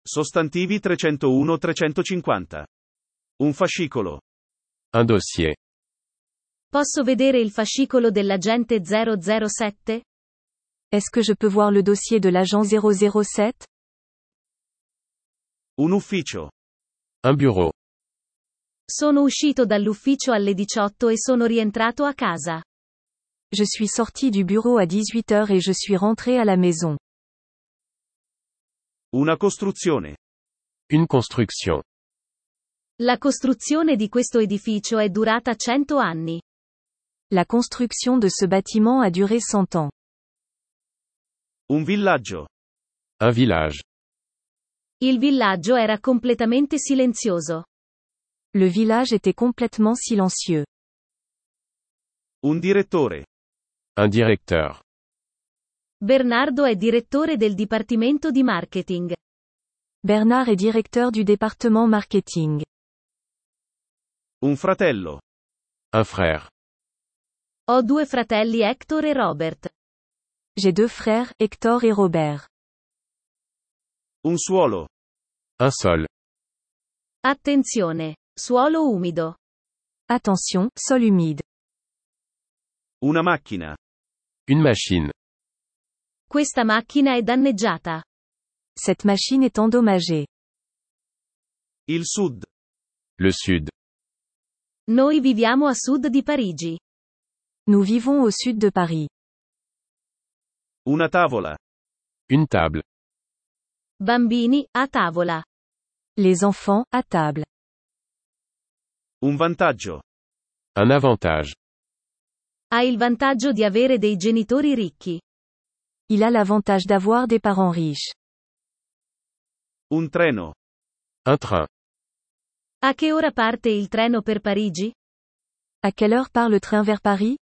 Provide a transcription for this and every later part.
Sostantivi 301-350. Un fascicolo. Un dossier. Posso vedere il fascicolo dell'agente 007? Est-ce que je peux voir le dossier de l'agent 007? Un ufficio. Un bureau. Sono uscito dall'ufficio alle 18 e sono rientrato a casa. Je suis sorti du bureau à 18 heures et je suis rentré à la maison. Una costruzione. Une construction. La costruzione di questo edificio è durata 100 anni. La construction de ce bâtiment a duré 100 ans. Un villaggio. Un village. Il villaggio era completamente silenzioso. Le village était complètement silencieux. Un direttore. Un directeur. Bernardo è direttore del dipartimento di marketing. Bernard est directeur du département marketing. Un fratello. Un frère. Ho due fratelli Hector e Robert. J'ai deux frères, Hector et Robert. Un suolo. Un sol. Attenzione! Suolo umido. Attention, sol humide. Una macchina. Une machine. Questa macchina è danneggiata. Cette machine est endommagée. Il sud. Le sud. Noi viviamo a sud di Parigi. Nous vivons au sud de Paris. Una tavola. Une table. Bambini, a tavola. Les enfants, à table. Un vantaggio. Un avantage. Ha il vantaggio di avere dei genitori ricchi. Il a l'avantage d'avoir des parents riches. Un treno. Un train. A che ora parte il treno per Parigi? À quelle heure part le train vers Paris?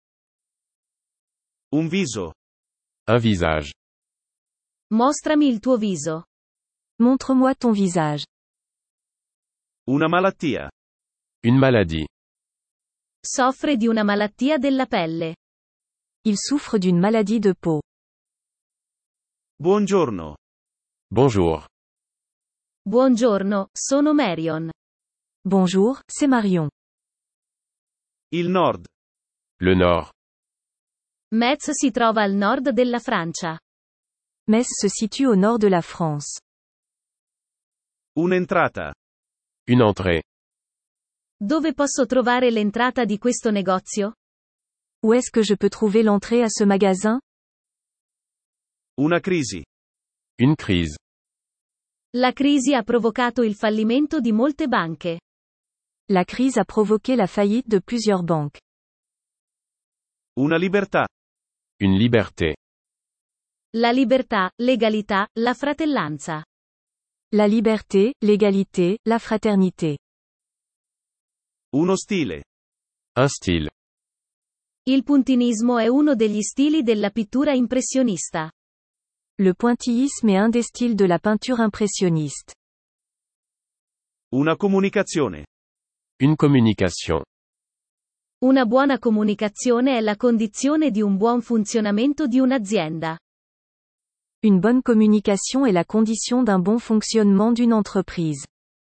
Un viso. Un visage. Mostrami il tuo viso. Montre-moi ton visage. Una malattia. Une maladie. Soffre di una malattia della pelle. Il souffre d'une maladie de peau. Buongiorno. Bonjour. Buongiorno, sono Marion. Bonjour, c'est Marion. Il nord. Le nord. Metz si trova al nord della Francia. Metz se situe au nord de la France. Un'entrata. Une entrée. Dove posso trovare l'entrata di questo negozio? Où est-ce que je peux trouver l'entrée à ce magasin? Una crisi. Une crise. La crisi ha provocato il fallimento di molte banche. La crise a provoqué la faillite de plusieurs banques. Una libertà. Une liberté. La libertà, legalità, la fratellanza. La liberté, l'égalité, la fraternité. Uno stile. Un style. Il puntinismo è uno degli stili della pittura impressionista. Le pointillisme est un des styles de la peinture impressionniste. Una comunicazione. Une communication. Una buona comunicazione è la condizione di un buon funzionamento di un'azienda. Une bonne communication est la condition d'un bon fonctionnement d'une entreprise.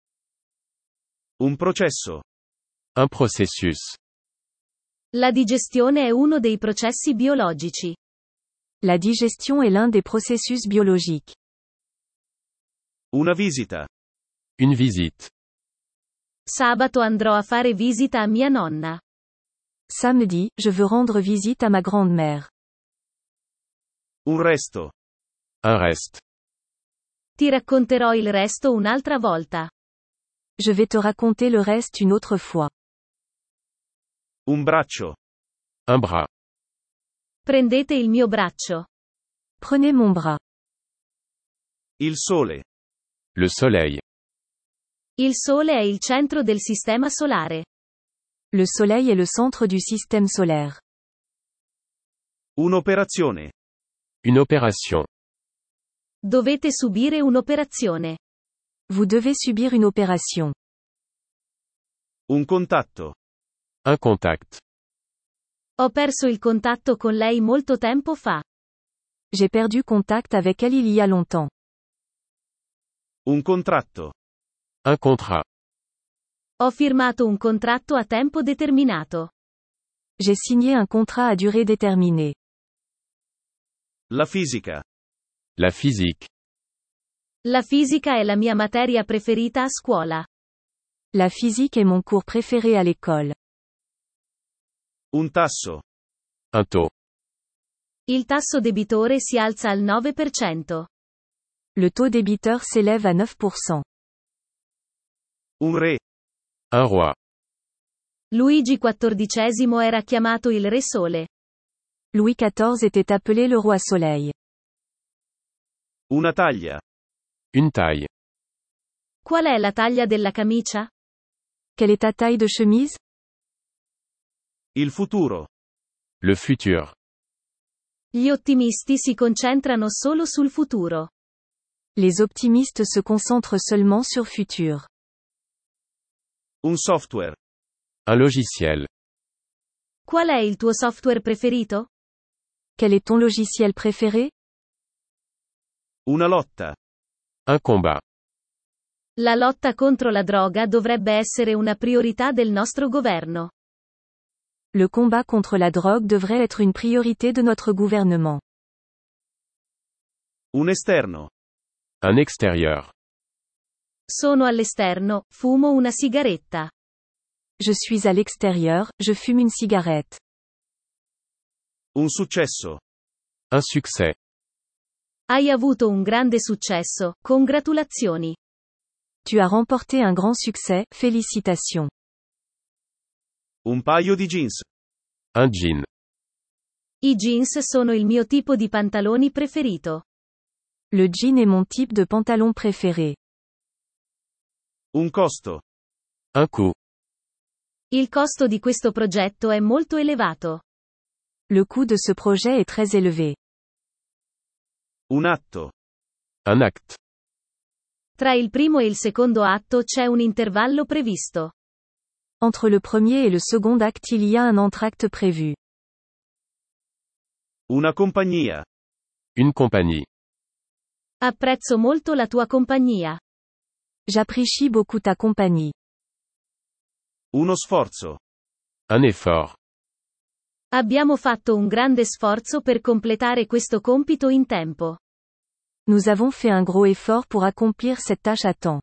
Un processo. Un processus. La digestione è uno dei processi biologici. La digestion est l'un des processus biologiques. Una visita. Une visite. Sabato andrò a fare visita a mia nonna. Samedi, je veux rendre visite à ma grand-mère. Un resto. Un reste. Ti racconterò il resto un'altra volta. Je vais te raconter le reste une autre fois. Un braccio. Un bras. Prendete il mio braccio. Prenez mon bras. Il sole. Le soleil. Il Sole è il centro del sistema solare. Le soleil est le centre du système solaire. Un'operazione. Une opération. Dovete subire un'operazione. Vous devez subir une opération. Un contatto. Un contact. Ho perso il contatto con lei molto tempo fa. J'ai perdu contact avec elle il y a longtemps. Un contratto. Un contrat. Ho firmato un contratto a tempo determinato. J'ai signé un contrat à durée déterminée. La fisica. La physique. La fisica è la mia materia preferita a scuola. La physique est mon cours préféré à l'école. Un tasso. Un taux. Il tasso debitore si alza al 9%. Le taux débiteur s'élève à 9%. Un re. Un roi. Luigi XIV era chiamato il Re Sole. Louis XIV était appelé le roi soleil. Una taglia. Une taille. Qual è la taglia della camicia? Quelle est ta taille de chemise? Il futuro. Le futur. Gli ottimisti si concentrano solo sul futuro. Les optimistes se concentrent seulement sur futur. Un software. Un logiciel. Qual è il tuo software preferito? Quel est ton logiciel préféré? Una lotta. Un combat. La lotta contro la droga dovrebbe essere una priorità del nostro governo. Le combat contre la drogue devrait être une priorité de notre gouvernement. Un esterno. Un extérieur. Sono all'esterno, fumo una sigaretta. Je suis à l'extérieur, je fume une cigarette. Un successo. Un succès. Hai avuto un grande successo, congratulazioni. Tu as remporté un grand succès, félicitations. Un paio di jeans. Un jean. I jeans sono il mio tipo di pantaloni preferito. Le jean est mon type de pantalon préféré. Un costo. Un coût. Il costo di questo progetto è molto elevato. Le coût de ce projet est très élevé. Un atto. Un acte. Tra il primo e il secondo atto c'è un intervallo previsto. Entre le premier et le second acte il y a un entracte prévu. Una compagnia. Une compagnie. Apprezzo molto la tua compagnia. J'apprécie beaucoup ta compagnie. Uno sforzo. Un effort. Abbiamo fatto un grande sforzo per completare questo compito in tempo. Nous avons fait un gros effort pour accomplir cette tâche à temps.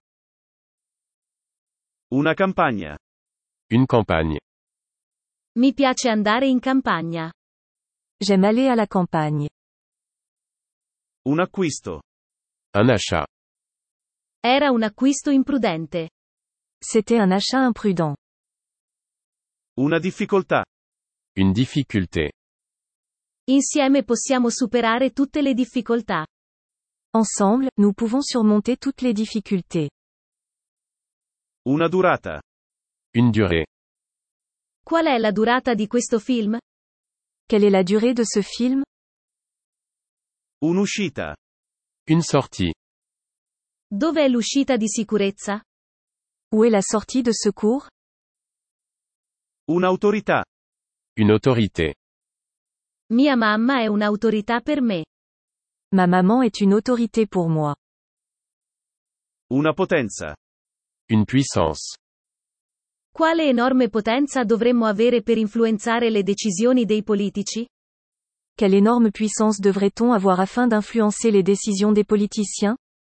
Una campagna. Une campagne. Mi piace andare in campagna. J'aime aller à la campagne. Un acquisto. Un achat. Era un acquisto imprudente. C'était un achat imprudent. Una difficoltà. Une difficulté. Insieme possiamo superare tutte le difficoltà. Ensemble, nous pouvons surmonter toutes les difficultés. Una durata. Une durée. Qual è la durata di questo film? Quelle est la durée de ce film? Un'uscita. Une sortie. Dove è l'uscita di sicurezza? Où est la sortie de secours? Un'autorità. Une autorité. Mia mamma è un'autorità per me. Ma maman est une autorité pour moi. Una potenza. Une puissance. Quale enorme potenza dovremmo avere per influenzare le decisioni dei politici? Quelle énorme puissance devrait-on avoir afin d'influencer les décisions des politiciens?